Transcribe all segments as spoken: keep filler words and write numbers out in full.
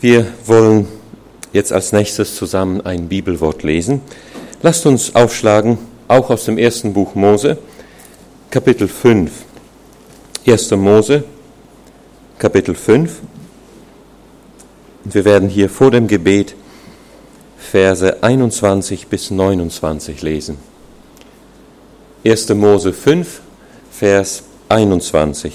Wir wollen jetzt als nächstes zusammen ein Bibelwort lesen. Lasst uns aufschlagen, auch aus dem ersten Buch Mose, Kapitel fünf. erster Mose, Kapitel fünf. Und wir werden hier vor dem Gebet Verse einundzwanzig bis neunundzwanzig lesen. erster Mose fünf, Vers einundzwanzig.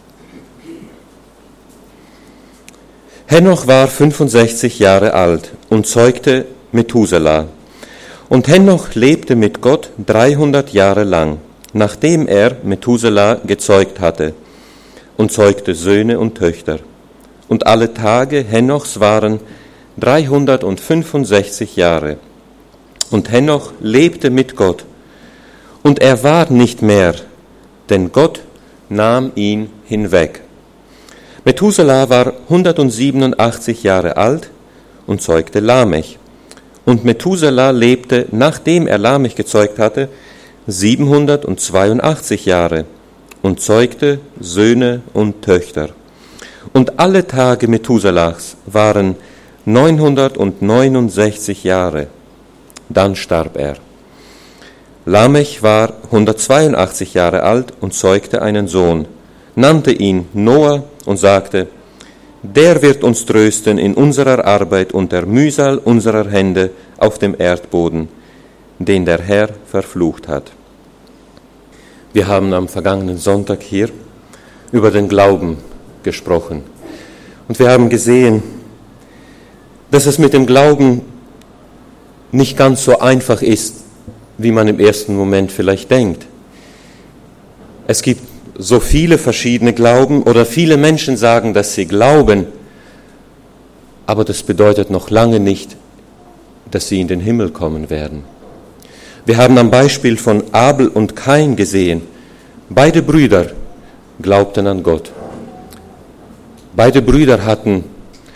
Henoch war fünfundsechzig Jahre alt und zeugte Methuselah. Und Henoch lebte mit Gott dreihundert Jahre lang, nachdem er Methuselah gezeugt hatte, und zeugte Söhne und Töchter. Und alle Tage Henochs waren dreihundertfünfundsechzig Jahre. Und Henoch lebte mit Gott. Und er war nicht mehr, denn Gott nahm ihn hinweg. Methuselah war hundertsiebenundachtzig Jahre alt und zeugte Lamech. Und Methuselah lebte, nachdem er Lamech gezeugt hatte, siebenhundertzweiundachtzig Jahre und zeugte Söhne und Töchter. Und alle Tage Methuselahs waren neunhundertneunundsechzig Jahre. Dann starb er. Lamech war hundertzweiundachtzig Jahre alt und zeugte einen Sohn, nannte ihn Noah und sagte, der wird uns trösten in unserer Arbeit und der Mühsal unserer Hände auf dem Erdboden, den der Herr verflucht hat. Wir haben am vergangenen Sonntag hier über den Glauben gesprochen. Und wir haben gesehen, dass es mit dem Glauben nicht ganz so einfach ist, wie man im ersten Moment vielleicht denkt. Es gibt so viele verschiedene Glauben oder viele Menschen sagen, dass sie glauben, aber das bedeutet noch lange nicht, dass sie in den Himmel kommen werden. Wir haben am Beispiel von Abel und Kain gesehen, beide Brüder glaubten an Gott. Beide Brüder hatten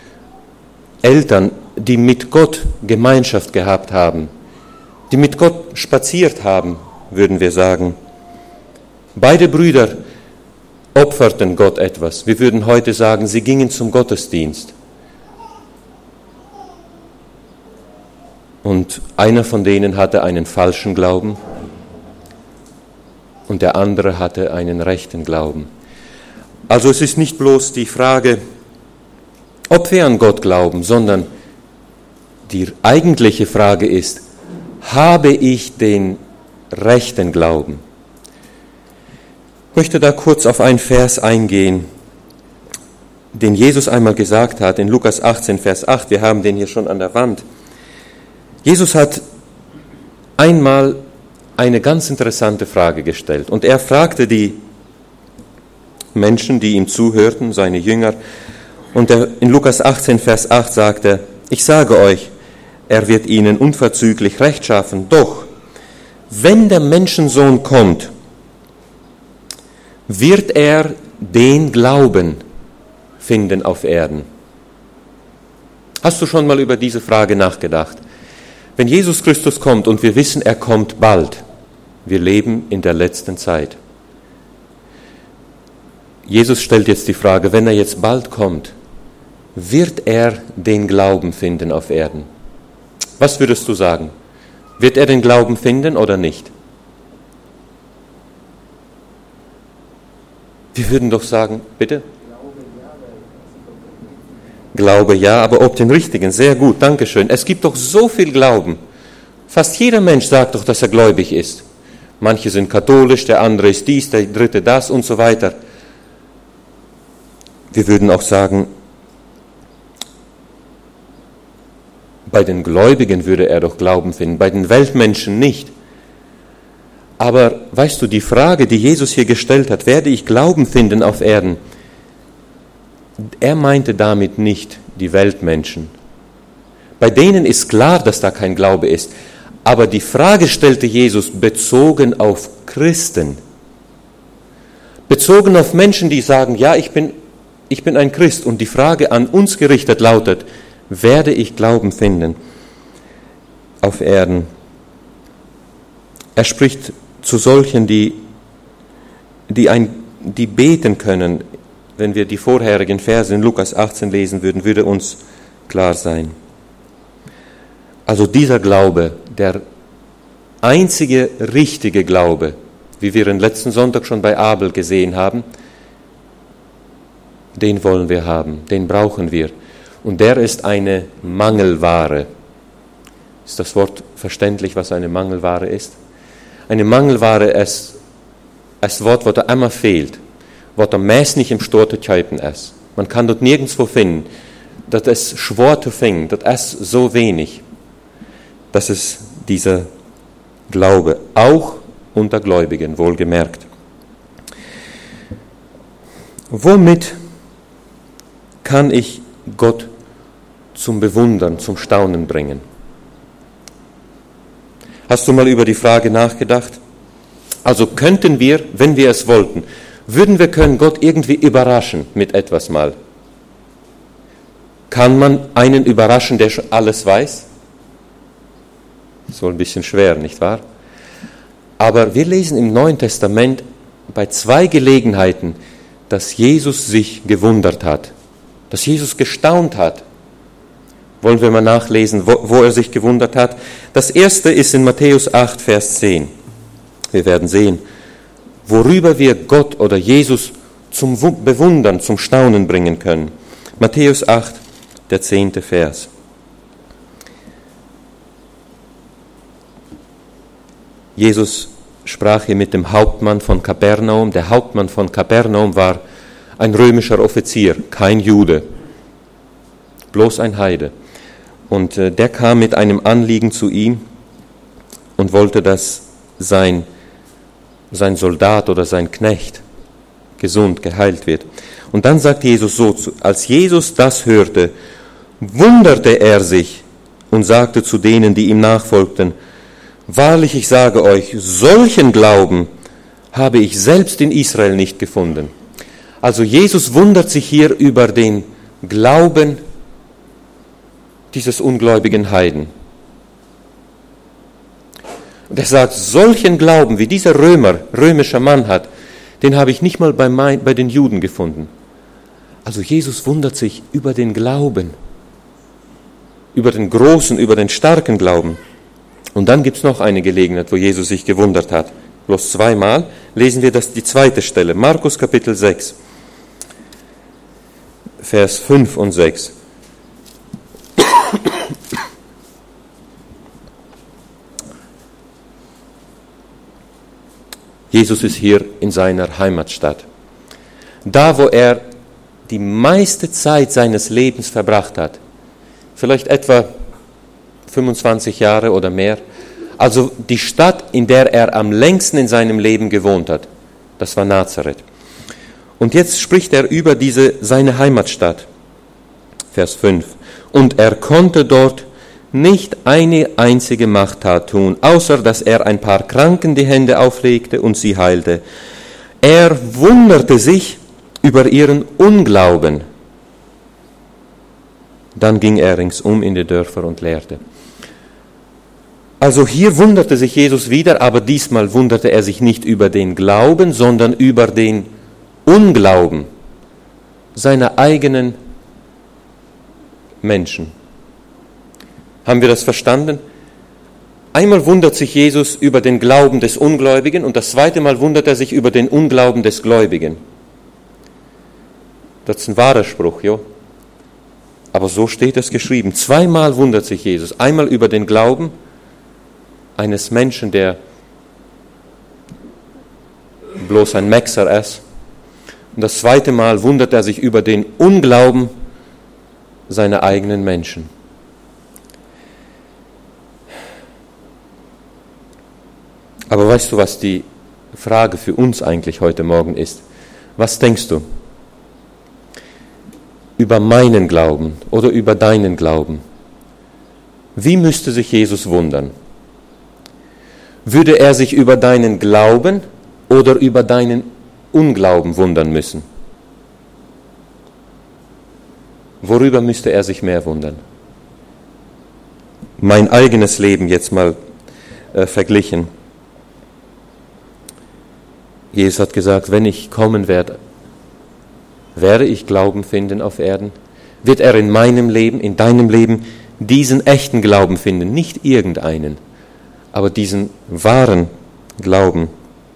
Eltern, die mit Gott Gemeinschaft gehabt haben, die mit Gott spaziert haben, würden wir sagen. Beide Brüder opferten Gott etwas. Wir würden heute sagen, sie gingen zum Gottesdienst. Und einer von denen hatte einen falschen Glauben und der andere hatte einen rechten Glauben. Also es ist nicht bloß die Frage, ob wir an Gott glauben, sondern die eigentliche Frage ist, habe ich den rechten Glauben? Ich möchte da kurz auf einen Vers eingehen, den Jesus einmal gesagt hat, in Lukas achtzehn, Vers acht. Wir haben den hier schon an der Wand. Jesus hat einmal eine ganz interessante Frage gestellt. Und er fragte die Menschen, die ihm zuhörten, seine Jünger. Und er, in Lukas achtzehn, Vers acht sagte, ich sage euch, er wird ihnen unverzüglich Recht schaffen. Doch, wenn der Menschensohn kommt, wird er den Glauben finden auf Erden? Hast du schon mal über diese Frage nachgedacht? Wenn Jesus Christus kommt und wir wissen, er kommt bald, wir leben in der letzten Zeit. Jesus stellt jetzt die Frage, wenn er jetzt bald kommt, wird er den Glauben finden auf Erden? Was würdest du sagen? Wird er den Glauben finden oder nicht? Wir würden doch sagen, bitte? Glaube ja, aber ob den richtigen? Sehr gut, danke schön. Es gibt doch so viel Glauben. Fast jeder Mensch sagt doch, dass er gläubig ist. Manche sind katholisch, der andere ist dies, der dritte das und so weiter. Wir würden auch sagen, bei den Gläubigen würde er doch Glauben finden, bei den Weltmenschen nicht. Aber weißt du, die Frage, die Jesus hier gestellt hat, werde ich Glauben finden auf Erden? Er meinte damit nicht die Weltmenschen. Bei denen ist klar, dass da kein Glaube ist. Aber die Frage stellte Jesus bezogen auf Christen. Bezogen auf Menschen, die sagen, ja, ich bin, ich bin ein Christ. Und die Frage an uns gerichtet lautet, werde ich Glauben finden auf Erden? Er spricht zu solchen, die, die, ein, die beten können. Wenn wir die vorherigen Verse in Lukas achtzehn lesen würden, würde uns klar sein. Also dieser Glaube, der einzige richtige Glaube, wie wir den letzten Sonntag schon bei Abel gesehen haben, den wollen wir haben, den brauchen wir. Und der ist eine Mangelware. Ist das Wort verständlich, was eine Mangelware ist? Eine Mangelware ist ein Wort, das da immer fehlt, was da meist nicht im Stor zu kaufen ist. Man kann dort nirgendwo finden. Das ist schwer zu finden, das ist so wenig. Das ist dieser Glaube, auch unter Gläubigen, wohlgemerkt. Womit kann ich Gott zum Bewundern, zum Staunen bringen? Hast du mal über die Frage nachgedacht? Also könnten wir, wenn wir es wollten, würden wir können Gott irgendwie überraschen mit etwas mal? Kann man einen überraschen, der schon alles weiß? Das ist wohl ein bisschen schwer, nicht wahr? Aber wir lesen im Neuen Testament bei zwei Gelegenheiten, dass Jesus sich gewundert hat, dass Jesus gestaunt hat. Wollen wir mal nachlesen, wo, wo er sich gewundert hat? Das erste ist in Matthäus acht, Vers zehn. Wir werden sehen, worüber wir Gott oder Jesus zum Bewundern, zum Staunen bringen können. Matthäus acht, der zehnte Vers. Jesus sprach hier mit dem Hauptmann von Kapernaum. Der Hauptmann von Kapernaum war ein römischer Offizier, kein Jude, bloß ein Heide. Und äh, der kam mit einem Anliegen zu ihm und wollte, dass sein, sein Soldat oder sein Knecht gesund, geheilt wird. Und dann sagt Jesus so, als Jesus das hörte, wunderte er sich und sagte zu denen, die ihm nachfolgten, wahrlich, ich sage euch, solchen Glauben habe ich selbst in Israel nicht gefunden. Also Jesus wundert sich hier über den Glauben dieses ungläubigen Heiden. Und er sagt, solchen Glauben, wie dieser Römer, römischer Mann hat, den habe ich nicht mal bei, mein, bei den Juden gefunden. Also Jesus wundert sich über den Glauben, über den großen, über den starken Glauben. Und dann gibt es noch eine Gelegenheit, wo Jesus sich gewundert hat. Bloß zweimal lesen wir das die zweite Stelle, Markus Kapitel sechs, Vers fünf und sechs. Jesus ist hier in seiner Heimatstadt. Da, wo er die meiste Zeit seines Lebens verbracht hat, vielleicht etwa fünfundzwanzig Jahre oder mehr, also die Stadt, in der er am längsten in seinem Leben gewohnt hat, das war Nazareth. Und jetzt spricht er über diese seine Heimatstadt, Vers fünf. Und er konnte dort nicht eine einzige Machttat tun, außer dass er ein paar Kranken die Hände auflegte und sie heilte. Er wunderte sich über ihren Unglauben. Dann ging er ringsum in die Dörfer und lehrte. Also hier wunderte sich Jesus wieder, aber diesmal wunderte er sich nicht über den Glauben, sondern über den Unglauben seiner eigenen Menschen. Haben wir das verstanden? Einmal wundert sich Jesus über den Glauben des Ungläubigen und das zweite Mal wundert er sich über den Unglauben des Gläubigen. Das ist ein wahrer Spruch, jo. Aber so steht es geschrieben. Zweimal wundert sich Jesus. Einmal über den Glauben eines Menschen, der bloß ein Mexer ist. Und das zweite Mal wundert er sich über den Unglauben seiner eigenen Menschen. Aber weißt du, was die Frage für uns eigentlich heute Morgen ist? Was denkst du über meinen Glauben oder über deinen Glauben? Wie müsste sich Jesus wundern? Würde er sich über deinen Glauben oder über deinen Unglauben wundern müssen? Worüber müsste er sich mehr wundern? Mein eigenes Leben jetzt mal äh, verglichen. Jesus hat gesagt, wenn ich kommen werde, werde ich Glauben finden auf Erden? wird er in meinem Leben, in deinem Leben diesen echten Glauben finden, nicht irgendeinen, aber diesen wahren Glauben.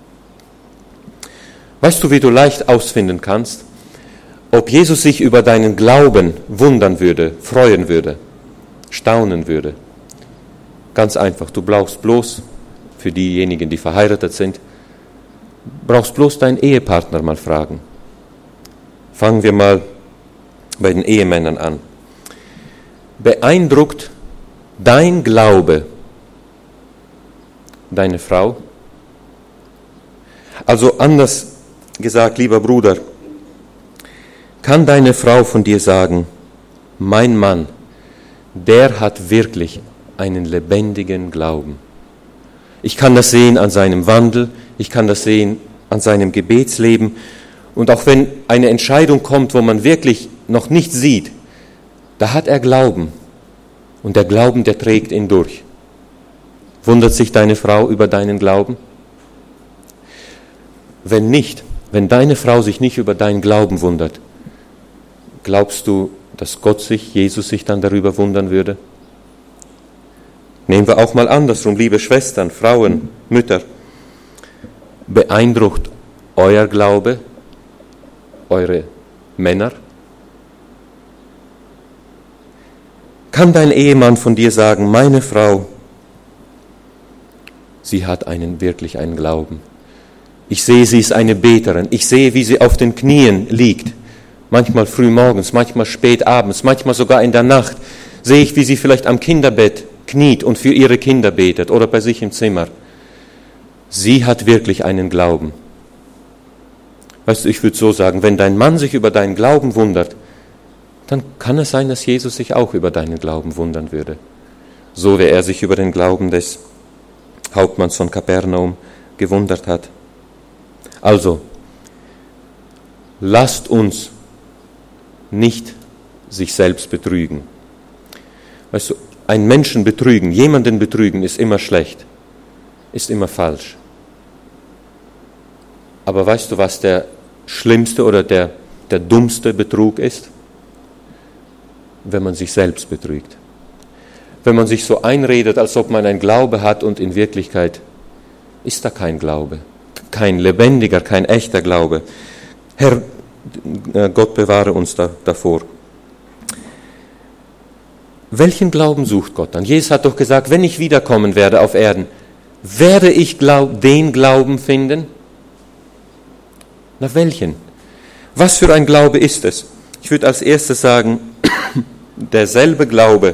Weißt du, wie du leicht ausfinden kannst, ob Jesus sich über deinen Glauben wundern würde, freuen würde, staunen würde? Ganz einfach, du brauchst bloß, für diejenigen, die verheiratet sind, brauchst bloß deinen Ehepartner mal fragen. Fangen wir mal bei den Ehemännern an. Beeindruckt dein Glaube deine Frau? Also anders gesagt, lieber Bruder, kann deine Frau von dir sagen, mein Mann, der hat wirklich einen lebendigen Glauben. Ich kann das sehen an seinem Wandel, ich kann das sehen an seinem Gebetsleben. Und auch wenn eine Entscheidung kommt, wo man wirklich noch nicht sieht, da hat er Glauben. Und der Glauben, der trägt ihn durch. Wundert sich deine Frau über deinen Glauben? Wenn nicht, wenn deine Frau sich nicht über deinen Glauben wundert, glaubst du, dass Gott sich, Jesus sich dann darüber wundern würde? Nehmen wir auch mal andersrum, liebe Schwestern, Frauen, Mütter. Beeindruckt euer Glaube eure Männer? Kann dein Ehemann von dir sagen, meine Frau, sie hat einen, wirklich einen Glauben. Ich sehe, sie ist eine Beterin. Ich sehe, wie sie auf den Knien liegt. Manchmal früh morgens, manchmal spät abends, manchmal sogar in der Nacht. Sehe ich, wie sie vielleicht am Kinderbett kniet und für ihre Kinder betet oder bei sich im Zimmer. Sie hat wirklich einen Glauben. Weißt du, ich würde so sagen, wenn dein Mann sich über deinen Glauben wundert, dann kann es sein, dass Jesus sich auch über deinen Glauben wundern würde. So wie er sich über den Glauben des Hauptmanns von Kapernaum gewundert hat. Also, lasst uns nicht sich selbst betrügen. Weißt du, einen Menschen betrügen, jemanden betrügen, ist immer schlecht, ist immer falsch. Aber weißt du, was der schlimmste oder der, der dummste Betrug ist? Wenn man sich selbst betrügt. Wenn man sich so einredet, als ob man einen Glaube hat und in Wirklichkeit ist da kein Glaube. Kein lebendiger, kein echter Glaube. Herr, Gott bewahre uns da, davor. Welchen Glauben sucht Gott dann? Jesus hat doch gesagt, wenn ich wiederkommen werde auf Erden, werde ich glaub, den Glauben finden? Na welchen? Was für ein Glaube ist es? Ich würde als erstes sagen, derselbe Glaube,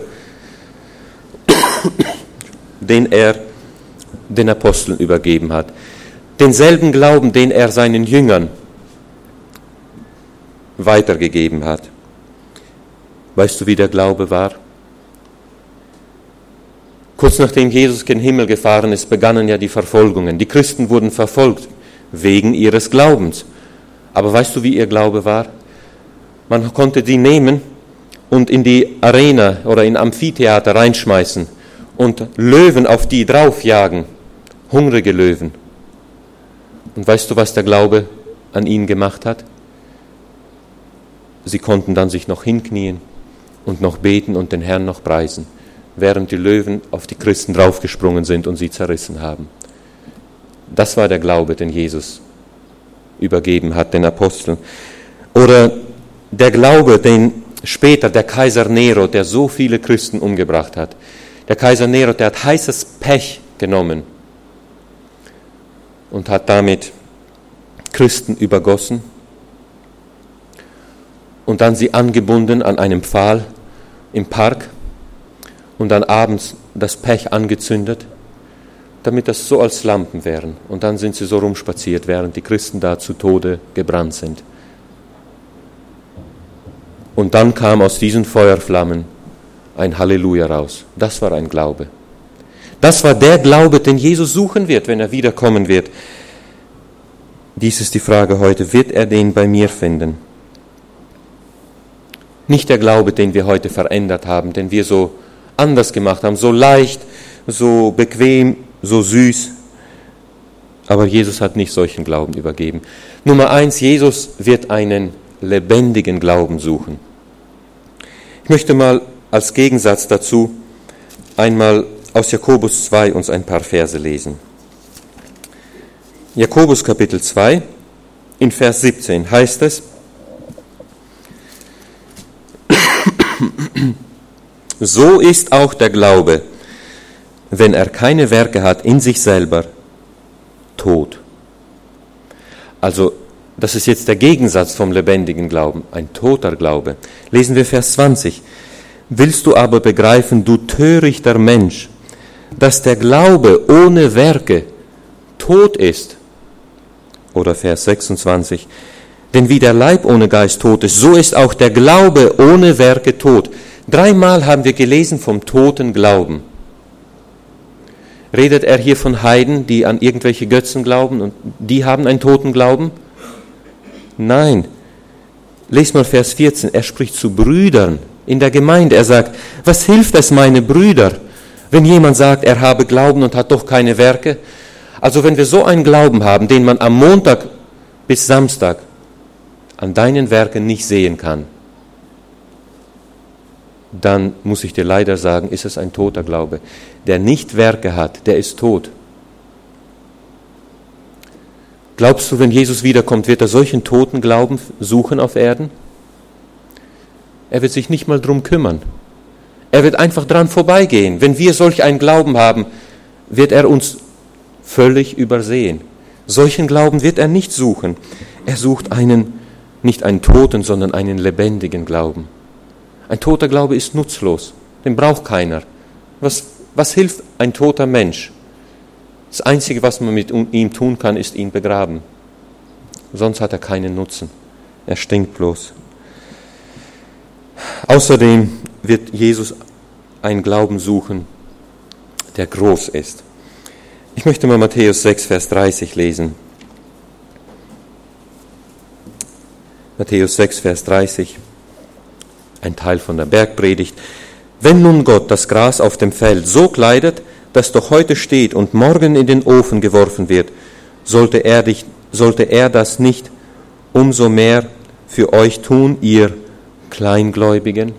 den er den Aposteln übergeben hat. Denselben Glauben, den er seinen Jüngern weitergegeben hat. Weißt du, wie der Glaube war? Kurz nachdem Jesus gen Himmel gefahren ist, begannen ja die Verfolgungen. Die Christen wurden verfolgt wegen ihres Glaubens. Aber weißt du, wie ihr Glaube war? Man konnte die nehmen und in die Arena oder in Amphitheater reinschmeißen und Löwen auf die draufjagen, hungrige Löwen. Und weißt du, was der Glaube an ihnen gemacht hat? Sie konnten dann sich noch hinknien und noch beten und den Herrn noch preisen, während die Löwen auf die Christen draufgesprungen sind und sie zerrissen haben. Das war der Glaube, den Jesus übergeben hat, den Aposteln. Oder der Glaube, den später der Kaiser Nero, der so viele Christen umgebracht hat, der Kaiser Nero, der hat heißes Pech genommen und hat damit Christen übergossen und dann sie angebunden an einem Pfahl im Park und dann abends das Pech angezündet, damit das so als Lampen wären. Und dann sind sie so rumspaziert, während die Christen da zu Tode gebrannt sind. Und dann kam aus diesen Feuerflammen ein Halleluja raus. Das war ein Glaube. Das war der Glaube, den Jesus suchen wird, wenn er wiederkommen wird. Dies ist die Frage heute, wird er den bei mir finden? Nicht der Glaube, den wir heute verändert haben, den wir so anders gemacht haben, so leicht, so bequem, so süß. Aber Jesus hat nicht solchen Glauben übergeben. Nummer eins, Jesus wird einen lebendigen Glauben suchen. Ich möchte mal als Gegensatz dazu einmal aus Jakobus zwei uns ein paar Verse lesen. Jakobus Kapitel zwei, in Vers siebzehn heißt es: So ist auch der Glaube, wenn er keine Werke hat in sich selber, tot. Also, das ist jetzt der Gegensatz vom lebendigen Glauben, ein toter Glaube. Lesen wir Vers zwanzig. Willst du aber begreifen, du törichter Mensch, dass der Glaube ohne Werke tot ist? Oder Vers sechsundzwanzig. Denn wie der Leib ohne Geist tot ist, so ist auch der Glaube ohne Werke tot. Dreimal haben wir gelesen vom toten Glauben. Redet er hier von Heiden, die an irgendwelche Götzen glauben und die haben einen toten Glauben? Nein. Lest mal Vers vierzehn. Er spricht zu Brüdern in der Gemeinde. Er sagt, was hilft es, meine Brüder, wenn jemand sagt, er habe Glauben und hat doch keine Werke? Also wenn wir so einen Glauben haben, den man am Montag bis Samstag an deinen Werken nicht sehen kann, dann muss ich dir leider sagen, ist es ein toter Glaube. Der nicht Werke hat, der ist tot. Glaubst du, wenn Jesus wiederkommt, wird er solchen toten Glauben suchen auf Erden? Er wird sich nicht mal drum kümmern. Er wird einfach dran vorbeigehen. Wenn wir solch einen Glauben haben, wird er uns völlig übersehen. Solchen Glauben wird er nicht suchen. Er sucht einen, nicht einen toten, sondern einen lebendigen Glauben. Ein toter Glaube ist nutzlos. Den braucht keiner. Was, was hilft ein toter Mensch? Das Einzige, was man mit ihm tun kann, ist ihn begraben. Sonst hat er keinen Nutzen. Er stinkt bloß. Außerdem wird Jesus einen Glauben suchen, der groß ist. Ich möchte mal Matthäus sechs, Vers dreißig lesen. Matthäus sechs, Vers dreißig, ein Teil von der Bergpredigt. Wenn nun Gott das Gras auf dem Feld so kleidet, das doch heute steht und morgen in den Ofen geworfen wird, sollte er, dich, sollte er das nicht umso mehr für euch tun, ihr Kleingläubigen?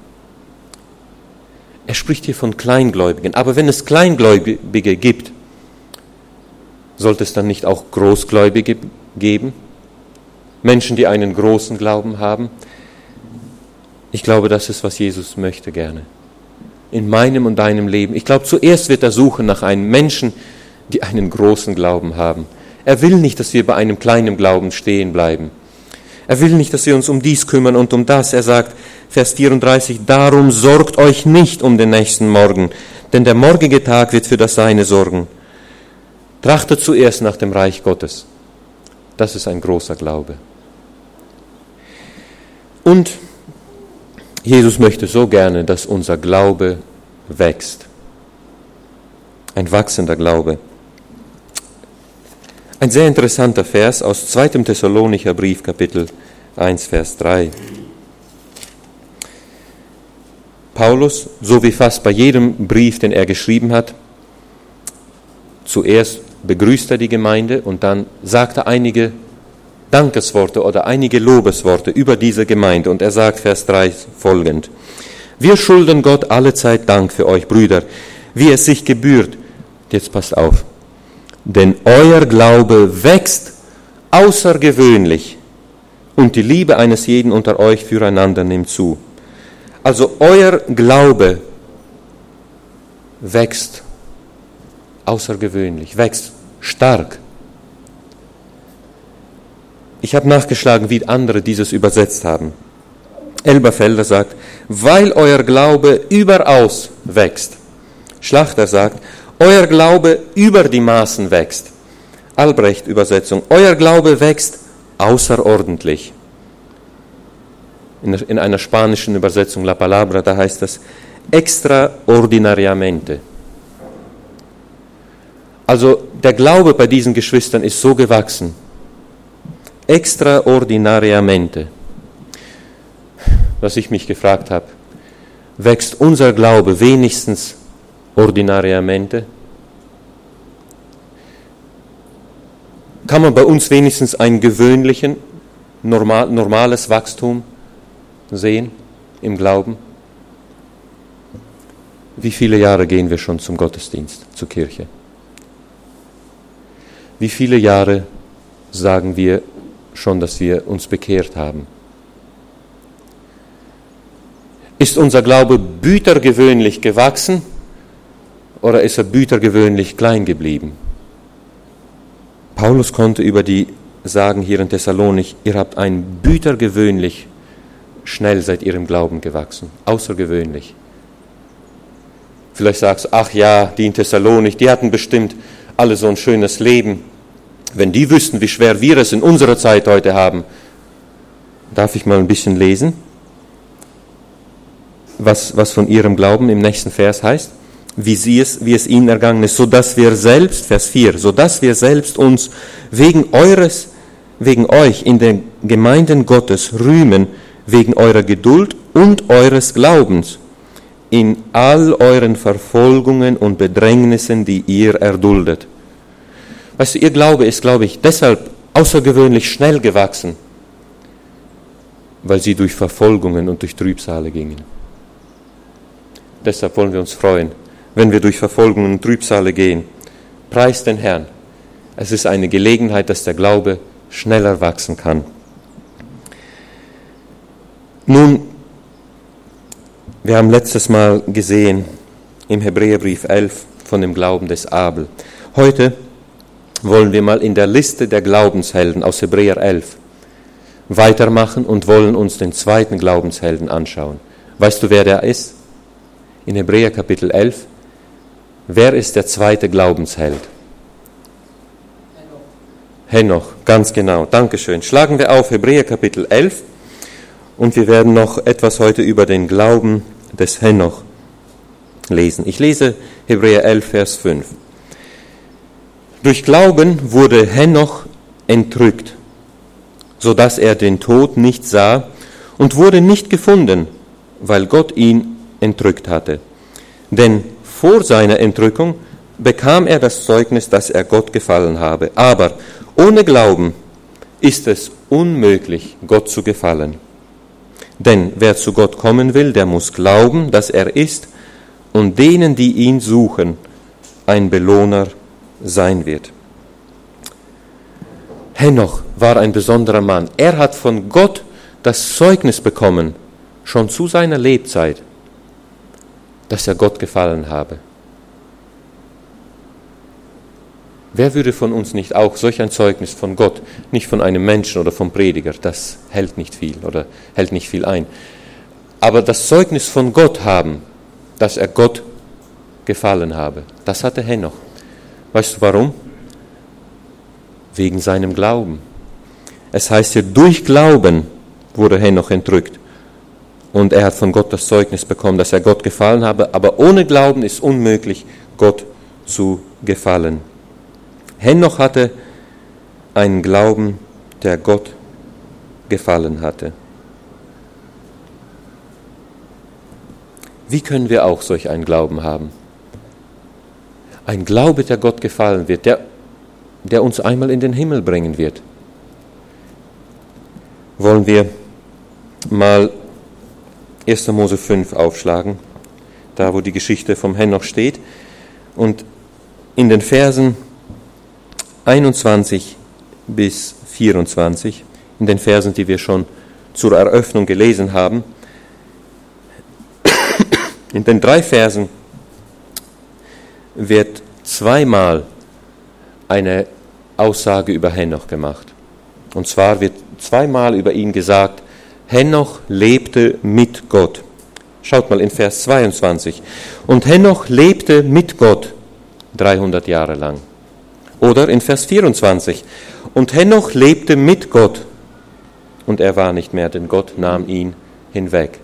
Er spricht hier von Kleingläubigen. Aber wenn es Kleingläubige gibt, sollte es dann nicht auch Großgläubige geben? Menschen, die einen großen Glauben haben? Ich glaube, das ist, was Jesus möchte gerne. In meinem und deinem Leben. Ich glaube, zuerst wird er suchen nach einem Menschen, die einen großen Glauben haben. Er will nicht, dass wir bei einem kleinen Glauben stehen bleiben. Er will nicht, dass wir uns um dies kümmern und um das. Er sagt, Vers vierunddreißig, darum sorgt euch nicht um den nächsten Morgen, denn der morgige Tag wird für das Seine sorgen. Trachtet zuerst nach dem Reich Gottes. Das ist ein großer Glaube. Und Jesus möchte so gerne, dass unser Glaube wächst. Ein wachsender Glaube. Ein sehr interessanter Vers aus zweiten Thessalonicher Brief, Kapitel eins, Vers drei. Paulus, so wie fast bei jedem Brief, den er geschrieben hat, zuerst begrüßt er die Gemeinde und dann sagt er einige Dankesworte oder einige Lobesworte über diese Gemeinde. Und er sagt, Vers drei folgend: Wir schulden Gott allezeit Dank für euch, Brüder, wie es sich gebührt. Jetzt passt auf. Denn euer Glaube wächst außergewöhnlich und die Liebe eines jeden unter euch füreinander nimmt zu. Also euer Glaube wächst außergewöhnlich, wächst stark. Ich habe nachgeschlagen, wie andere dieses übersetzt haben. Elberfelder sagt, weil euer Glaube überaus wächst. Schlachter sagt, euer Glaube über die Maßen wächst. Albrecht Übersetzung, euer Glaube wächst außerordentlich. In einer spanischen Übersetzung, La Palabra, da heißt das extraordinariamente. Also der Glaube bei diesen Geschwistern ist so gewachsen. Extraordinariamente. Was ich mich gefragt habe, wächst unser Glaube wenigstens ordinariamente? Kann man bei uns wenigstens ein gewöhnlichen, normal, normales Wachstum sehen im Glauben? Wie viele Jahre gehen wir schon zum Gottesdienst, zur Kirche? Wie viele Jahre sagen wir schon, dass wir uns bekehrt haben? Ist unser Glaube bütergewöhnlich gewachsen oder ist er bütergewöhnlich klein geblieben? Paulus konnte über die sagen hier in Thessalonich, ihr habt ein bütergewöhnlich schnell seit ihrem Glauben gewachsen, außergewöhnlich. Vielleicht sagst du, ach ja, die in Thessalonich, die hatten bestimmt alle so ein schönes Leben. Wenn die wüssten, wie schwer wir es in unserer Zeit heute haben. Darf ich mal ein bisschen lesen, was, was von ihrem Glauben im nächsten Vers heißt? Wie, sie es, wie es ihnen ergangen ist, sodass wir selbst, Vers vier, sodass wir selbst uns wegen eures, wegen euch in den Gemeinden Gottes rühmen, wegen eurer Geduld und eures Glaubens in all euren Verfolgungen und Bedrängnissen, die ihr erduldet. Weißt du, ihr Glaube ist, glaube ich, deshalb außergewöhnlich schnell gewachsen, weil sie durch Verfolgungen und durch Trübsale gingen. Deshalb wollen wir uns freuen, wenn wir durch Verfolgungen und Trübsale gehen. Preist den Herrn. Es ist eine Gelegenheit, dass der Glaube schneller wachsen kann. Nun, wir haben letztes Mal gesehen im Hebräerbrief elf von dem Glauben des Abel. Heute wollen wir mal in der Liste der Glaubenshelden aus Hebräer elf weitermachen und wollen uns den zweiten Glaubenshelden anschauen. Weißt du, wer der ist? In Hebräer Kapitel elf. Wer ist der zweite Glaubensheld? Henoch. Henoch, ganz genau. Dankeschön. Schlagen wir auf Hebräer Kapitel elf und wir werden noch etwas heute über den Glauben des Henoch lesen. Ich lese Hebräer elf, Vers fünf. Durch Glauben wurde Henoch entrückt, sodass er den Tod nicht sah und wurde nicht gefunden, weil Gott ihn entrückt hatte. Denn vor seiner Entrückung bekam er das Zeugnis, dass er Gott gefallen habe. Aber ohne Glauben ist es unmöglich, Gott zu gefallen. Denn wer zu Gott kommen will, der muss glauben, dass er ist und denen, die ihn suchen, ein Belohner sein wird. Henoch war ein besonderer Mann. Er hat von Gott das Zeugnis bekommen, schon zu seiner Lebzeit, dass er Gott gefallen habe. Wer würde von uns nicht auch solch ein Zeugnis von Gott, nicht von einem Menschen oder vom Prediger, das hält nicht viel oder hält nicht viel ein, aber das Zeugnis von Gott haben, dass er Gott gefallen habe, das hatte Henoch. Weißt du warum? Wegen seinem Glauben. Es heißt hier, durch Glauben wurde Henoch entrückt. Und er hat von Gott das Zeugnis bekommen, dass er Gott gefallen habe. Aber ohne Glauben ist unmöglich, Gott zu gefallen. Henoch hatte einen Glauben, der Gott gefallen hatte. Wie können wir auch solch einen Glauben haben? Ein Glaube, der Gott gefallen wird, der, der uns einmal in den Himmel bringen wird. Wollen wir mal erster Mose fünf aufschlagen, da wo die Geschichte vom Henoch steht. Und in den Versen einundzwanzig bis vierundzwanzig, in den Versen, die wir schon zur Eröffnung gelesen haben, in den drei Versen wird zweimal eine Aussage über Henoch gemacht. Und zwar wird zweimal über ihn gesagt, Henoch lebte mit Gott. Schaut mal in Vers zweiundzwanzig. Und Henoch lebte mit Gott dreihundert Jahre lang. Oder in Vers vierundzwanzig. Und Henoch lebte mit Gott und er war nicht mehr, denn Gott nahm ihn hinweg.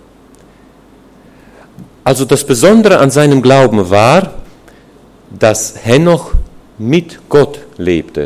Also das Besondere an seinem Glauben war, dass Henoch mit Gott lebte.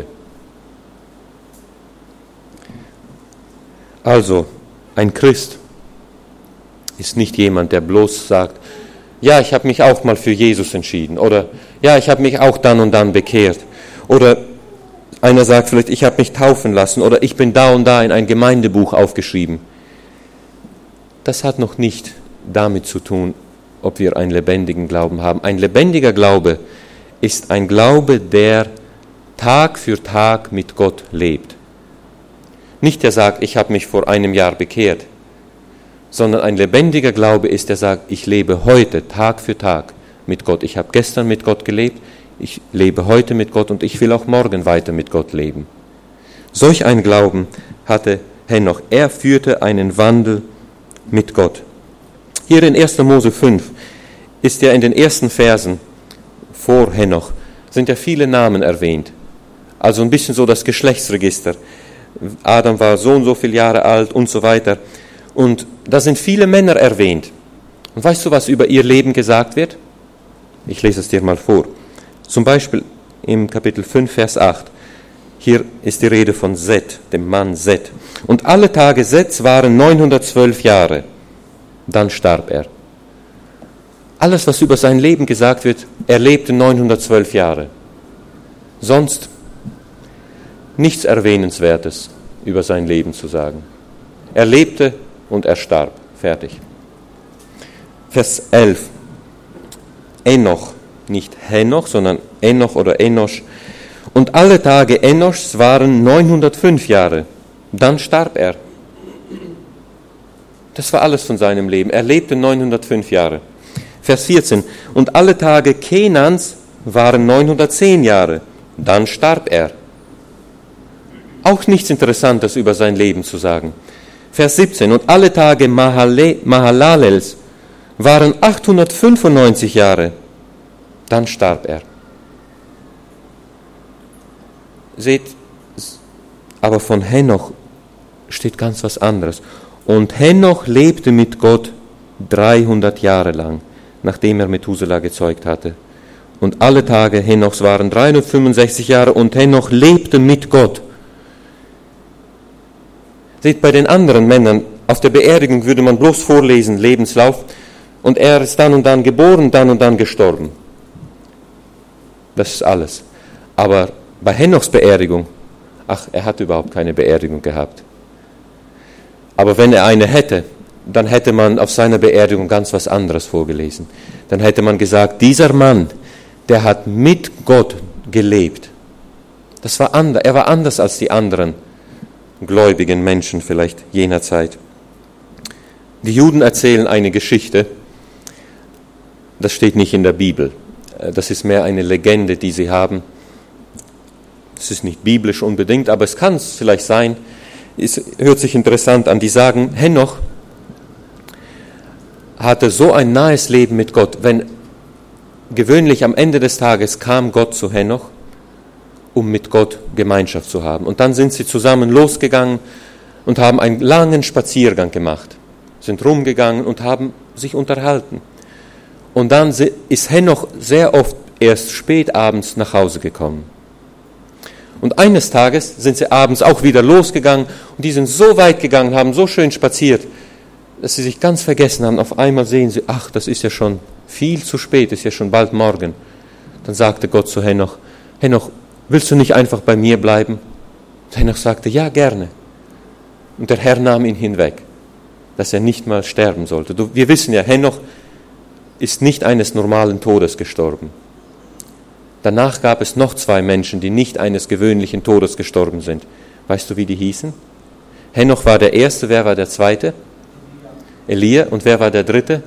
Also, ein Christ ist nicht jemand, der bloß sagt, ja, ich habe mich auch mal für Jesus entschieden oder ja, ich habe mich auch dann und dann bekehrt oder einer sagt vielleicht, ich habe mich taufen lassen oder ich bin da und da in ein Gemeindebuch aufgeschrieben. Das hat noch nicht damit zu tun, ob wir einen lebendigen Glauben haben. Ein lebendiger Glaube ist ein Glaube, der Tag für Tag mit Gott lebt. Nicht der sagt, ich habe mich vor einem Jahr bekehrt, sondern ein lebendiger Glaube ist, der sagt, ich lebe heute Tag für Tag mit Gott. Ich habe gestern mit Gott gelebt, ich lebe heute mit Gott und ich will auch morgen weiter mit Gott leben. Solch einen Glauben hatte Henoch. Er führte einen Wandel mit Gott. Hier in erster Mose fünf ist ja in den ersten Versen vor Henoch, sind ja viele Namen erwähnt. Also ein bisschen so das Geschlechtsregister. Adam war so und so viele Jahre alt und so weiter. Und da sind viele Männer erwähnt. Und weißt du, was über ihr Leben gesagt wird? Ich lese es dir mal vor. Zum Beispiel im Kapitel fünf, Vers acht. Hier ist die Rede von Seth, dem Mann Seth. Und alle Tage Seths waren neunhundertzwölf Jahre. Dann starb er. Alles, was über sein Leben gesagt wird, er lebte neunhundertzwölf Jahre. Sonst nichts Erwähnenswertes über sein Leben zu sagen. Er lebte und er starb. Fertig. Vers elf. Enoch, nicht Henoch, sondern Enoch oder Enosch. Und alle Tage Enoschs waren neunhundertfünf Jahre. Dann starb er. Das war alles von seinem Leben. Er lebte neunhundertfünf Jahre. Vers vierzehn. Und alle Tage Kenans waren neunhundertzehn Jahre. Dann starb er. Auch nichts Interessantes über sein Leben zu sagen. Vers siebzehn. Und alle Tage Mahale, Mahalalels waren achthundertfünfundneunzig Jahre. Dann starb er. Seht, aber von Henoch steht ganz was anderes. Und Henoch lebte mit Gott dreihundert Jahre lang, nachdem er Methuselah gezeugt hatte. Und alle Tage Henochs waren dreihundertfünfundsechzig Jahre und Henoch lebte mit Gott. Seht, bei den anderen Männern, auf der Beerdigung würde man bloß vorlesen, Lebenslauf, und er ist dann und dann geboren, dann und dann gestorben. Das ist alles. Aber bei Henochs Beerdigung, ach, er hat überhaupt keine Beerdigung gehabt. Aber wenn er eine hätte, dann hätte man auf seiner Beerdigung ganz was anderes vorgelesen. Dann hätte man gesagt, dieser Mann, der hat mit Gott gelebt. Das war anders, er war anders als die anderen gläubigen Menschen vielleicht jener Zeit. Die Juden erzählen eine Geschichte, das steht nicht in der Bibel. Das ist mehr eine Legende, die sie haben. Es ist nicht biblisch unbedingt, aber es kann es vielleicht sein. Es hört sich interessant an. Die sagen, Henoch hatte so ein nahes Leben mit Gott. Wenn gewöhnlich am Ende des Tages kam Gott zu Henoch, um mit Gott Gemeinschaft zu haben. Und dann sind sie zusammen losgegangen und haben einen langen Spaziergang gemacht, sind rumgegangen und haben sich unterhalten. Und dann ist Henoch sehr oft erst spät abends nach Hause gekommen. Und eines Tages sind sie abends auch wieder losgegangen und die sind so weit gegangen, haben so schön spaziert, dass sie sich ganz vergessen haben. Auf einmal sehen sie, ach, das ist ja schon viel zu spät, ist ja schon bald morgen. Dann sagte Gott zu Henoch, Henoch, willst du nicht einfach bei mir bleiben? Und Henoch sagte, ja, gerne. Und der Herr nahm ihn hinweg, dass er nicht mal sterben sollte. Wir wissen ja, Henoch ist nicht eines normalen Todes gestorben. Danach gab es noch zwei Menschen, die nicht eines gewöhnlichen Todes gestorben sind. Weißt du, wie die hießen? Henoch war der Erste, wer war der Zweite? Elia. Und wer war der Dritte?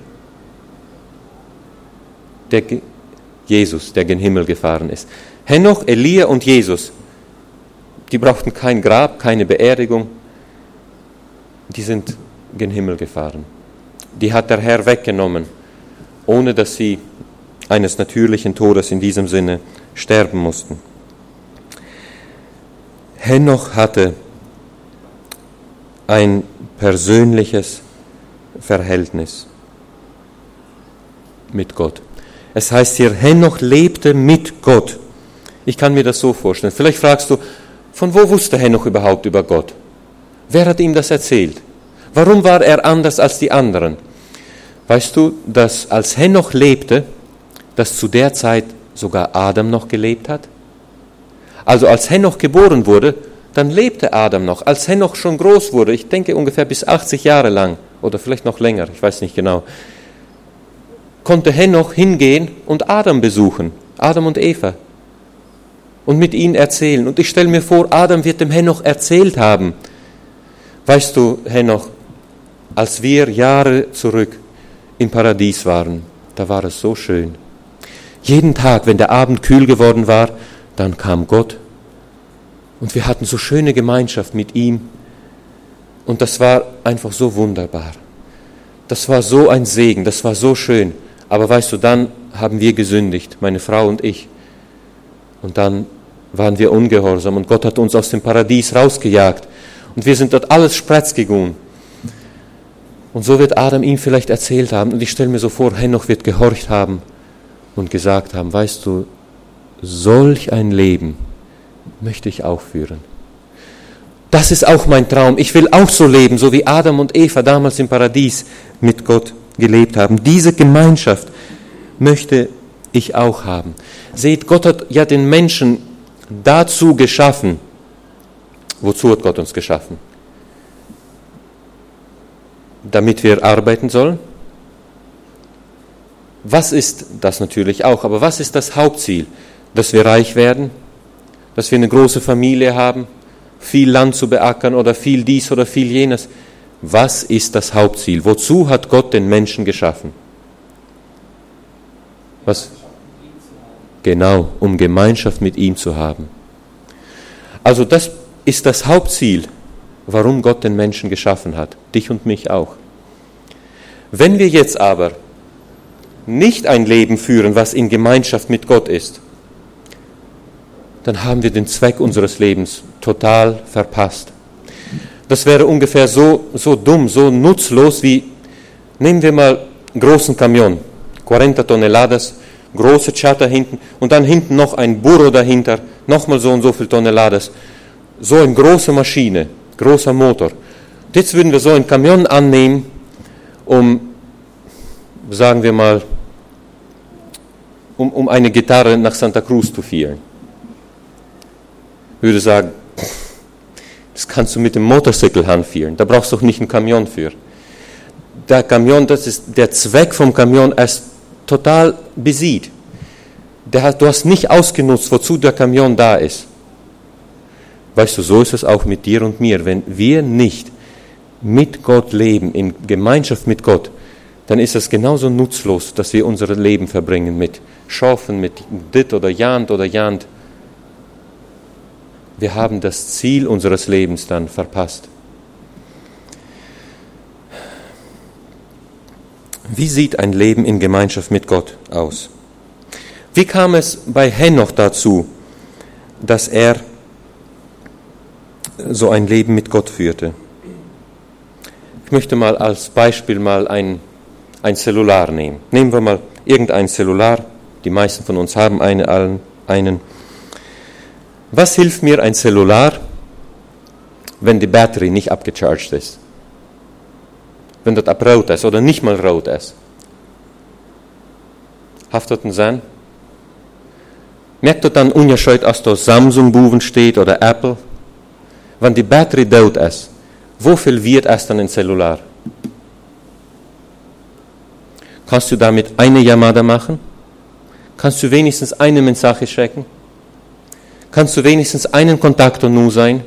Der Ge- Jesus, der gen Himmel gefahren ist. Henoch, Elia und Jesus, die brauchten kein Grab, keine Beerdigung. Die sind gen Himmel gefahren. Die hat der Herr weggenommen, ohne dass sie eines natürlichen Todes in diesem Sinne sterben mussten. Henoch hatte ein persönliches Verhältnis mit Gott. Es heißt hier, Henoch lebte mit Gott. Ich kann mir das so vorstellen. Vielleicht fragst du, von wo wusste Henoch überhaupt über Gott? Wer hat ihm das erzählt? Warum war er anders als die anderen? Weißt du, dass als Henoch lebte, dass zu der Zeit sogar Adam noch gelebt hat? Also als Henoch geboren wurde, dann lebte Adam noch. Als Henoch schon groß wurde, ich denke ungefähr bis achtzig Jahre lang oder vielleicht noch länger, ich weiß nicht genau, konnte Henoch hingehen und Adam besuchen, Adam und Eva, und mit ihnen erzählen. Und ich stelle mir vor, Adam wird dem Henoch erzählt haben, weißt du, Henoch, als wir Jahre zurück im Paradies waren, da war es so schön. Jeden Tag, wenn der Abend kühl geworden war, dann kam Gott und wir hatten so schöne Gemeinschaft mit ihm und das war einfach so wunderbar. Das war so ein Segen, das war so schön. Aber weißt du, dann haben wir gesündigt, meine Frau und ich. Und dann waren wir ungehorsam und Gott hat uns aus dem Paradies rausgejagt. Und wir sind dort alles spratz gegangen. Und so wird Adam ihm vielleicht erzählt haben. Und ich stelle mir so vor, Henoch wird gehorcht haben und gesagt haben, weißt du, solch ein Leben möchte ich auch führen. Das ist auch mein Traum. Ich will auch so leben, so wie Adam und Eva damals im Paradies mit Gott gelebt haben. Diese Gemeinschaft möchte ich auch haben. Seht, Gott hat ja den Menschen dazu geschaffen. Wozu hat Gott uns geschaffen? Damit wir arbeiten sollen? Was ist das natürlich auch, aber was ist das Hauptziel? Dass wir reich werden? Dass wir eine große Familie haben? Viel Land zu beackern oder viel dies oder viel jenes? Was ist das Hauptziel? Wozu hat Gott den Menschen geschaffen? Was? Genau, um Gemeinschaft mit ihm zu haben. Also das ist das Hauptziel, warum Gott den Menschen geschaffen hat, dich und mich auch. Wenn wir jetzt aber nicht ein Leben führen, was in Gemeinschaft mit Gott ist, dann haben wir den Zweck unseres Lebens total verpasst. Das wäre ungefähr so, so dumm, so nutzlos wie, nehmen wir mal einen großen Kamion, vierzig Toneladas, große Chata hinten und dann hinten noch ein Burro dahinter, nochmal so und so viel Toneladas. So eine große Maschine, großer Motor. Und jetzt würden wir so einen Kamion annehmen, um, sagen wir mal, um, um eine Gitarre nach Santa Cruz zu führen. Ich würde sagen, das kannst du mit dem Motorcycle anführen, da brauchst du doch nicht einen Kamion für. Der Kamion, das ist der Zweck vom Kamion, er ist total besiegt. Der hat, du hast nicht ausgenutzt, wozu der Kamion da ist. Weißt du, so ist es auch mit dir und mir. Wenn wir nicht mit Gott leben, in Gemeinschaft mit Gott, dann ist es genauso nutzlos, dass wir unser Leben verbringen mit Schaffen, mit dit oder jant oder jant. Wir haben das Ziel unseres Lebens dann verpasst. Wie sieht ein Leben in Gemeinschaft mit Gott aus? Wie kam es bei Henoch dazu, dass er so ein Leben mit Gott führte? Ich möchte mal als Beispiel mal ein, ein Cellular nehmen. Nehmen wir mal irgendein Cellular. Die meisten von uns haben eine, allen, einen. Was hilft mir ein Cellular, wenn die Batterie nicht abgecharged ist? Wenn das ab rot ist oder nicht mal rot ist? Haft dat zijn? Merkt dat dan onderscheid als da Samsung-boven steht oder Apple? Wenn die Batterie dood ist, wofür wird es dann ein Cellular? Kannst du damit eine Yamada machen? Kannst du wenigstens eine Mensaje schicken? Kannst du wenigstens einen Kontakt nur sein?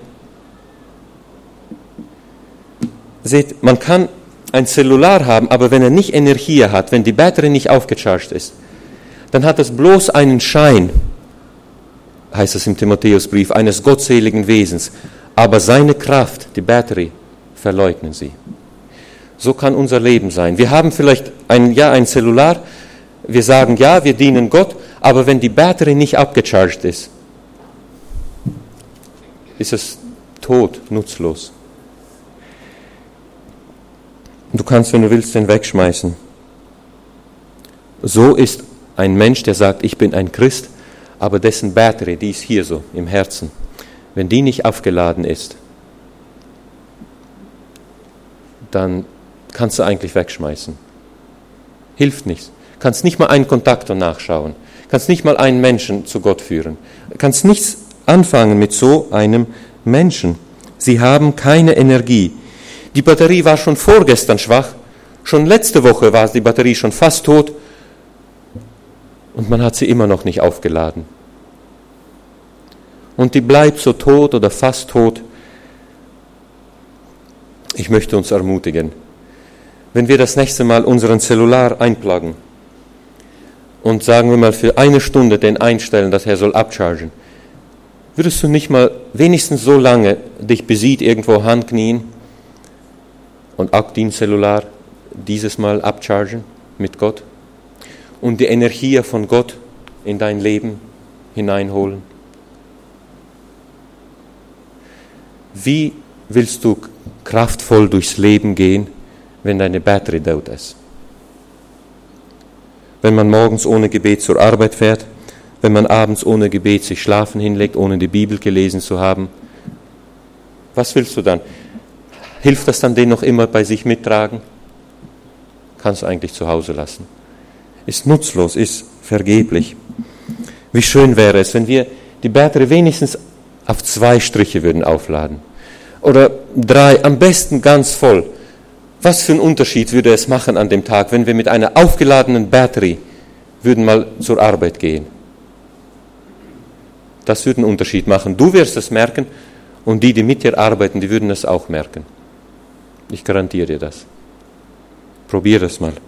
Seht, man kann ein Cellular haben, aber wenn er nicht Energie hat, wenn die Batterie nicht aufgecharged ist, dann hat es bloß einen Schein, heißt es im Timotheusbrief, eines gottseligen Wesens. Aber seine Kraft, die Batterie, verleugnen sie. So kann unser Leben sein. Wir haben vielleicht ein, ja, ein Cellular, wir sagen, ja, wir dienen Gott, aber wenn die Batterie nicht abgecharged ist, ist es tot, nutzlos. Du kannst, wenn du willst, den wegschmeißen. So ist ein Mensch, der sagt, ich bin ein Christ, aber dessen Batterie, die ist hier so im Herzen. Wenn die nicht aufgeladen ist, dann kannst du eigentlich wegschmeißen. Hilft nichts. Kannst nicht mal einen Kontaktor nachschauen. Kannst nicht mal einen Menschen zu Gott führen. Kannst nichts anfangen mit so einem Menschen. Sie haben keine Energie. Die Batterie war schon vorgestern schwach. Schon letzte Woche war die Batterie schon fast tot. und man hat sie immer noch nicht aufgeladen. Und die bleibt so tot oder fast tot. Ich möchte uns ermutigen, wenn wir das nächste Mal unseren Cellular einpluggen und sagen wir mal für eine Stunde den einstellen, dass er soll abchargen, würdest du nicht mal wenigstens so lange dich besieht irgendwo handknien und auch den Cellular dieses Mal abchargen mit Gott und die Energie von Gott in dein Leben hineinholen? Wie willst du kraftvoll durchs Leben gehen, wenn deine Batterie tot ist? Wenn man morgens ohne Gebet zur Arbeit fährt, wenn man abends ohne Gebet sich schlafen hinlegt, ohne die Bibel gelesen zu haben, was willst du dann? Hilft das dann, den noch immer bei sich mittragen? Kannst du eigentlich zu Hause lassen. Ist nutzlos, ist vergeblich. Wie schön wäre es, wenn wir die Batterie wenigstens auf zwei Striche würden aufladen. Oder drei, am besten ganz voll. Was für einen Unterschied würde es machen an dem Tag, wenn wir mit einer aufgeladenen Batterie würden mal zur Arbeit gehen? Das würde einen Unterschied machen. Du wirst es merken und die, die mit dir arbeiten, die würden es auch merken. Ich garantiere dir das. Probier es mal.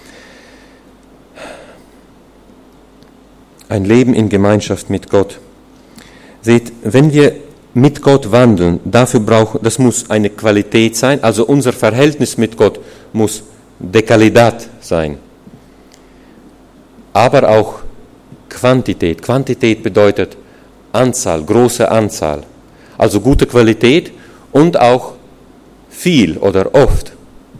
Ein Leben in Gemeinschaft mit Gott. Seht, wenn wir mit Gott wandeln, dafür brauchen, das muss eine Qualität sein, also unser Verhältnis mit Gott muss de Calidad sein. Aber auch Quantität. Quantität bedeutet Anzahl, große Anzahl. Also gute Qualität und auch viel oder oft.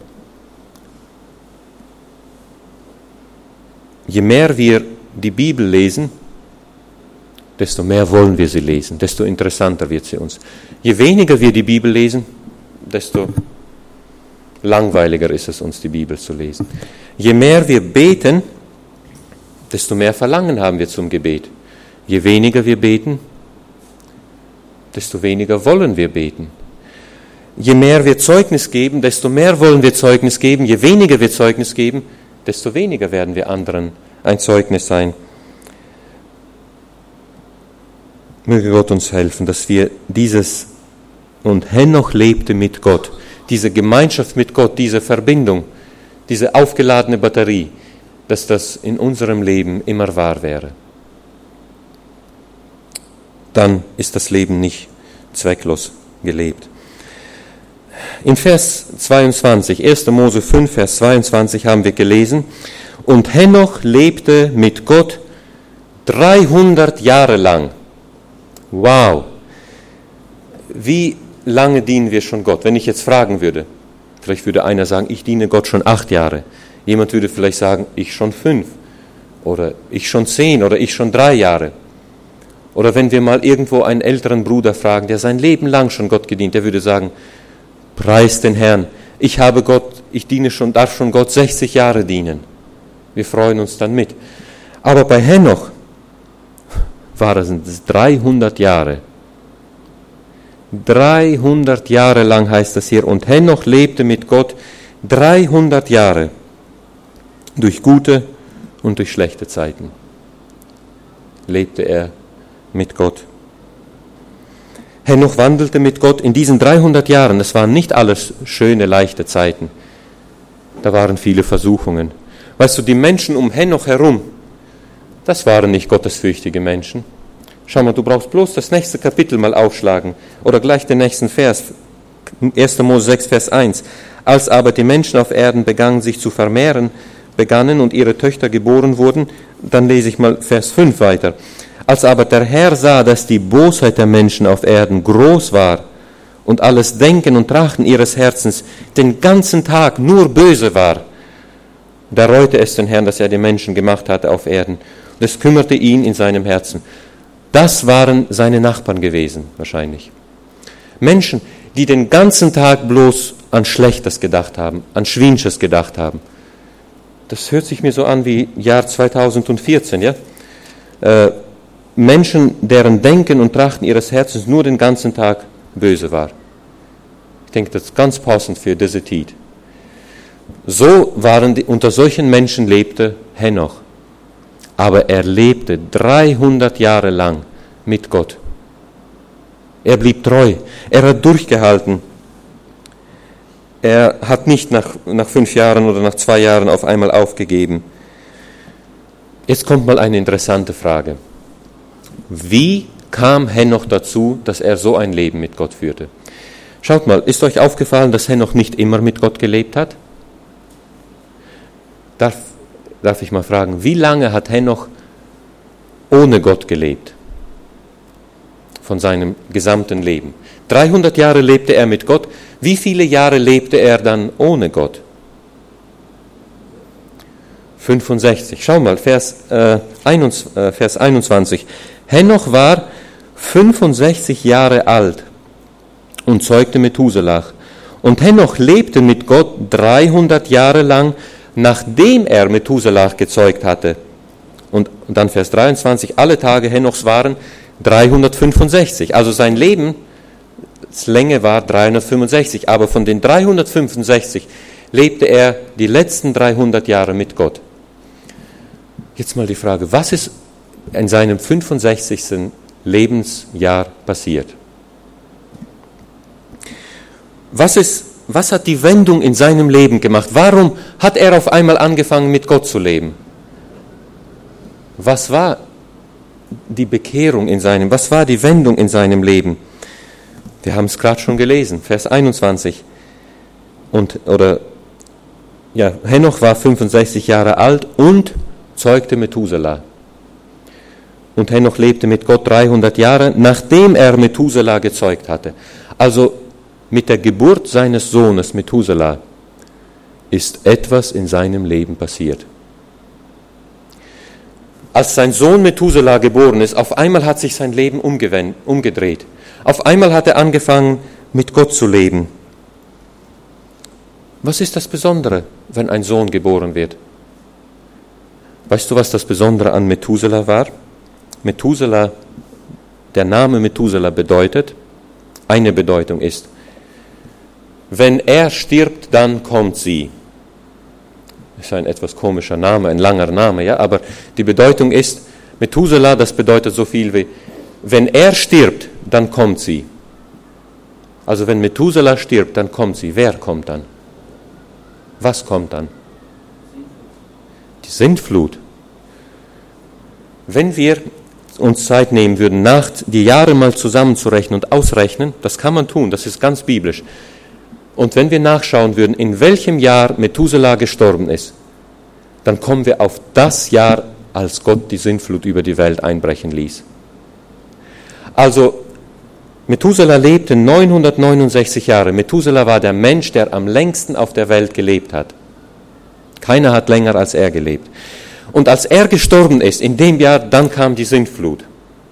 Je mehr wir die Bibel lesen, desto mehr wollen wir sie lesen, desto interessanter wird sie uns. Je weniger wir die Bibel lesen, desto langweiliger ist es uns, die Bibel zu lesen. Je mehr wir beten, desto mehr Verlangen haben wir zum Gebet. Je weniger wir beten, desto weniger wollen wir beten. Je mehr wir Zeugnis geben, desto mehr wollen wir Zeugnis geben. Je weniger wir Zeugnis geben, desto weniger werden wir anderen ein Zeugnis sein. Möge Gott uns helfen, dass wir dieses und Henoch lebte mit Gott, diese Gemeinschaft mit Gott, diese Verbindung, diese aufgeladene Batterie, dass das in unserem Leben immer wahr wäre. Dann ist das Leben nicht zwecklos gelebt. In Vers zweiundzwanzig, erster Mose fünf, Vers zweiundzwanzig haben wir gelesen, und Henoch lebte mit Gott dreihundert Jahre lang. Wow! Wie lange dienen wir schon Gott? Wenn ich jetzt fragen würde, vielleicht würde einer sagen, ich diene Gott schon acht Jahre. Jemand würde vielleicht sagen, ich schon fünf. Oder ich schon zehn oder ich schon drei Jahre. Oder wenn wir mal irgendwo einen älteren Bruder fragen, der sein Leben lang schon Gott gedient, der würde sagen, preis den Herrn, ich habe Gott, ich diene schon, darf schon Gott sechzig Jahre dienen. Wir freuen uns dann mit. Aber bei Henoch waren es dreihundert Jahre. dreihundert Jahre lang heißt das hier. Und Henoch lebte mit Gott dreihundert Jahre. Durch gute und durch schlechte Zeiten lebte er mit Gott. Henoch wandelte mit Gott in diesen dreihundert Jahren. Es waren nicht alles schöne, leichte Zeiten. Da waren viele Versuchungen. Weißt du, die Menschen um Henoch herum, das waren nicht gottesfürchtige Menschen. Schau mal, du brauchst bloß das nächste Kapitel mal aufschlagen oder gleich den nächsten Vers, erster Mose sechs, Vers eins. Als aber die Menschen auf Erden begannen, sich zu vermehren, begannen und ihre Töchter geboren wurden, dann lese ich mal Vers fünf weiter. Als aber der Herr sah, dass die Bosheit der Menschen auf Erden groß war und alles Denken und Trachten ihres Herzens den ganzen Tag nur böse war, da reute es den Herrn, dass er die Menschen gemacht hatte auf Erden. Und es kümmerte ihn in seinem Herzen. Das waren seine Nachbarn gewesen, wahrscheinlich. Menschen, die den ganzen Tag bloß an Schlechtes gedacht haben, an Schwinsches gedacht haben. Das hört sich mir so an wie Jahr zweitausendvierzehn, ja? Äh, Menschen, deren Denken und Trachten ihres Herzens nur den ganzen Tag böse war. Ich denke, das ist ganz passend für diese Zeit. So waren die, unter solchen Menschen lebte Henoch. aber er lebte dreihundert Jahre lang mit Gott. Er blieb treu, er hat durchgehalten. Er hat nicht nach, nach fünf Jahren oder nach zwei Jahren auf einmal aufgegeben. Jetzt kommt mal eine interessante Frage. Wie kam Henoch dazu, dass er so ein Leben mit Gott führte? Schaut mal, ist euch aufgefallen, dass Henoch nicht immer mit Gott gelebt hat? Darf, darf ich mal fragen, wie lange hat Henoch ohne Gott gelebt? Von seinem gesamten Leben. dreihundert Jahre lebte er mit Gott. Wie viele Jahre lebte er dann ohne Gott? fünfundsechzig. Schau mal, Vers, äh, einundzwanzig, äh, Vers einundzwanzig. Henoch war fünfundsechzig Jahre alt und zeugte Methuselah. Und Henoch lebte mit Gott dreihundert Jahre lang, nachdem er Methuselah gezeugt hatte. Und, und dann Vers dreiundzwanzig. Alle Tage Henochs waren dreihundertfünfundsechzig. Also sein Leben, das Länge war dreihundertfünfundsechzig. Aber von den dreihundertfünfundsechzig lebte er die letzten dreihundert Jahre mit Gott. Jetzt mal die Frage, was ist in seinem fünfundsechzigsten Lebensjahr passiert? Was ist, was hat die Wendung in seinem Leben gemacht? Warum hat er auf einmal angefangen, mit Gott zu leben? Was war die Bekehrung in seinem, was war die Wendung in seinem Leben? Wir haben es gerade schon gelesen, Vers einundzwanzig. Und, oder, ja, Henoch war fünfundsechzig Jahre alt und zeugte Methuselah. Und Henoch lebte mit Gott dreihundert Jahre, nachdem er Methuselah gezeugt hatte. Also mit der Geburt seines Sohnes Methuselah ist etwas in seinem Leben passiert. Als sein Sohn Methuselah geboren ist, auf einmal hat sich sein Leben umgedreht. Auf einmal hat er angefangen, mit Gott zu leben. Was ist das Besondere, wenn ein Sohn geboren wird? Weißt du, was das Besondere an Methuselah war? Methuselah, der Name Methuselah bedeutet, eine Bedeutung ist, wenn er stirbt, dann kommt sie. Das ist ein etwas komischer Name, ein langer Name, ja, aber die Bedeutung ist, Methuselah, das bedeutet so viel wie, wenn er stirbt, dann kommt sie. Also wenn Methuselah stirbt, dann kommt sie. Wer kommt dann? Was kommt dann? Die Sintflut. Wenn wir uns Zeit nehmen würden, nach die Jahre mal zusammenzurechnen und ausrechnen, das kann man tun, das ist ganz biblisch. Und wenn wir nachschauen würden, in welchem Jahr Methuselah gestorben ist, dann kommen wir auf das Jahr, als Gott die Sintflut über die Welt einbrechen ließ. Also Methuselah lebte neunhundertneunundsechzig Jahre. Methuselah war der Mensch, der am längsten auf der Welt gelebt hat. Keiner hat länger als er gelebt. Und als er gestorben ist, in dem Jahr, dann kam die Sintflut.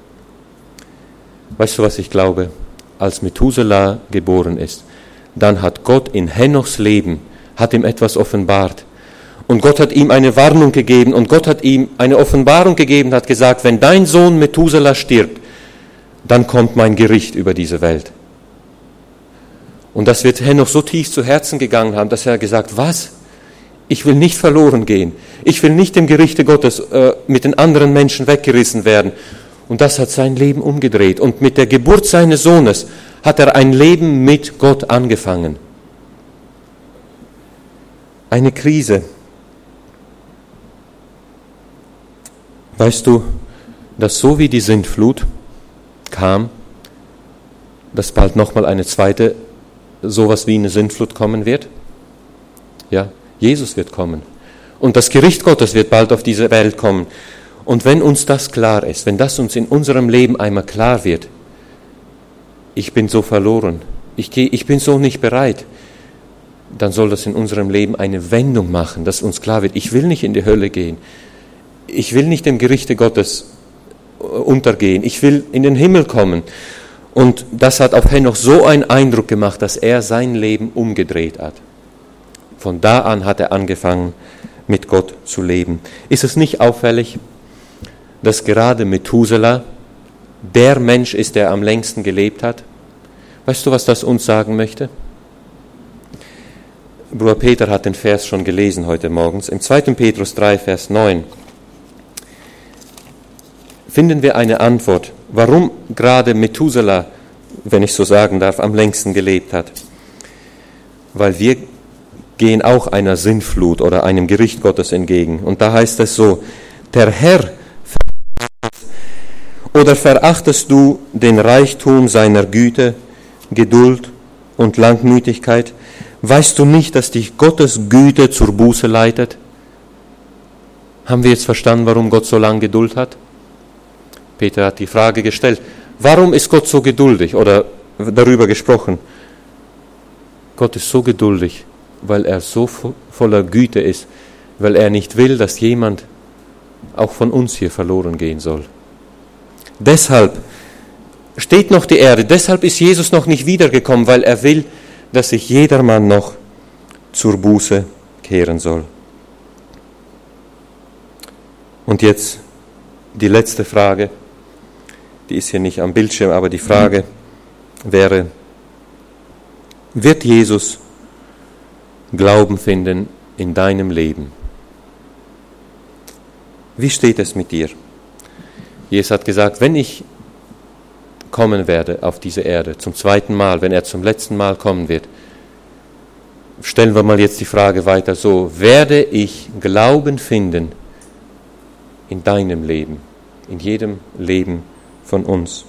Weißt du, was ich glaube? Als Methuselah geboren ist, dann hat Gott in Henochs Leben, hat ihm etwas offenbart. Und Gott hat ihm eine Warnung gegeben und Gott hat ihm eine Offenbarung gegeben, hat gesagt, wenn dein Sohn Methuselah stirbt, dann kommt mein Gericht über diese Welt. Und das wird Henoch so tief zu Herzen gegangen haben, dass er gesagt, was? Ich will nicht verloren gehen. Ich will nicht dem Gerichte Gottes äh, mit den anderen Menschen weggerissen werden. Und das hat sein Leben umgedreht. Und mit der Geburt seines Sohnes hat er ein Leben mit Gott angefangen. Eine Krise. Weißt du, dass so wie die Sintflut kam, dass bald nochmal eine zweite, sowas wie eine Sintflut kommen wird? Ja, Jesus wird kommen. Und das Gericht Gottes wird bald auf diese Welt kommen. Und wenn uns das klar ist, wenn das uns in unserem Leben einmal klar wird, ich bin so verloren, ich, geh, ich bin so nicht bereit, dann soll das in unserem Leben eine Wendung machen, dass uns klar wird, ich will nicht in die Hölle gehen, ich will nicht dem Gerichte Gottes untergehen, ich will in den Himmel kommen. Und das hat auf Henoch so einen Eindruck gemacht, dass er sein Leben umgedreht hat. Von da an hat er angefangen, mit Gott zu leben. Ist es nicht auffällig, dass gerade Methuselah der Mensch ist, der am längsten gelebt hat? Weißt du, was das uns sagen möchte? Bruder Peter hat den Vers schon gelesen heute morgens. Im zweiten Petrus drei, Vers neun. finden wir eine Antwort, warum gerade Methuselah, wenn ich so sagen darf, am längsten gelebt hat. Weil wir gehen auch einer Sintflut oder einem Gericht Gottes entgegen. Und da heißt es so, der Herr, oder verachtest du den Reichtum seiner Güte, Geduld und Langmütigkeit? Weißt du nicht, dass dich Gottes Güte zur Buße leitet? Haben wir jetzt verstanden, warum Gott so lange Geduld hat? Peter hat die Frage gestellt, warum ist Gott so geduldig oder darüber gesprochen? Gott ist so geduldig, weil er so voller Güte ist, weil er nicht will, dass jemand auch von uns hier verloren gehen soll. Deshalb steht noch die Erde, deshalb ist Jesus noch nicht wiedergekommen, weil er will, dass sich jedermann noch zur Buße kehren soll. Und jetzt die letzte Frage, die ist hier nicht am Bildschirm, aber die Frage wäre, wird Jesus Glauben finden in deinem Leben? Wie steht es mit dir? Jesus hat gesagt, wenn ich kommen werde auf diese Erde, zum zweiten Mal, wenn er zum letzten Mal kommen wird, stellen wir mal jetzt die Frage weiter so, werde ich Glauben finden in deinem Leben, in jedem Leben von uns?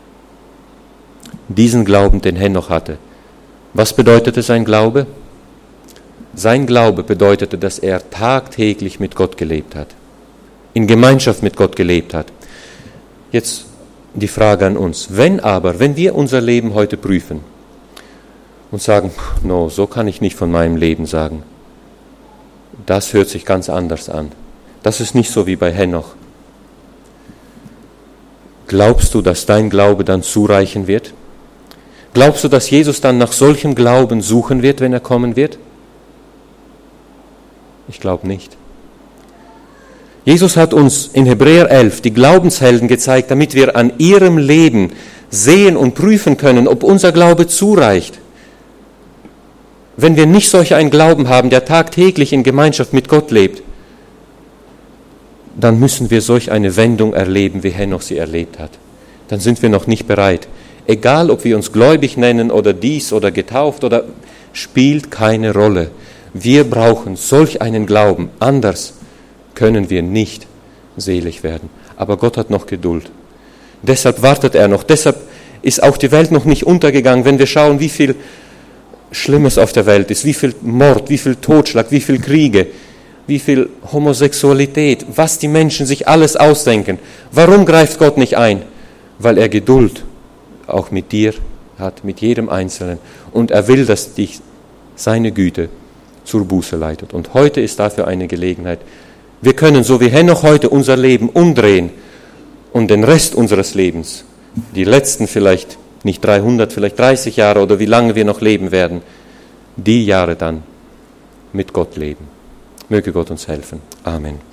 Diesen Glauben, den Henoch hatte. Was bedeutete sein Glaube? Sein Glaube bedeutete, dass er tagtäglich mit Gott gelebt hat, in Gemeinschaft mit Gott gelebt hat. Jetzt die Frage an uns, wenn aber, wenn wir unser Leben heute prüfen und sagen, no, so kann ich nicht von meinem Leben sagen, das hört sich ganz anders an. Das ist nicht so wie bei Henoch. Glaubst du, dass dein Glaube dann zureichen wird? Glaubst du, dass Jesus dann nach solchem Glauben suchen wird, wenn er kommen wird? Ich glaube nicht. Jesus hat uns in Hebräer elf die Glaubenshelden gezeigt, damit wir an ihrem Leben sehen und prüfen können, ob unser Glaube zureicht. Wenn wir nicht solch einen Glauben haben, der tagtäglich in Gemeinschaft mit Gott lebt, dann müssen wir solch eine Wendung erleben, wie Henoch sie erlebt hat. Dann sind wir noch nicht bereit. Egal, ob wir uns gläubig nennen oder dies oder getauft oder spielt keine Rolle. Wir brauchen solch einen Glauben. Anders können wir nicht selig werden. Aber Gott hat noch Geduld. Deshalb wartet er noch. Deshalb ist auch die Welt noch nicht untergegangen, wenn wir schauen, wie viel Schlimmes auf der Welt ist, wie viel Mord, wie viel Totschlag, wie viel Kriege, wie viel Homosexualität, was die Menschen sich alles ausdenken. Warum greift Gott nicht ein? Weil er Geduld auch mit dir hat, mit jedem Einzelnen. Und er will, dass dich seine Güte zur Buße leitet. Und heute ist dafür eine Gelegenheit. Wir können, so wie Henoch heute, unser Leben umdrehen und den Rest unseres Lebens, die letzten vielleicht nicht dreihundert, vielleicht dreißig Jahre oder wie lange wir noch leben werden, die Jahre dann mit Gott leben. Möge Gott uns helfen. Amen.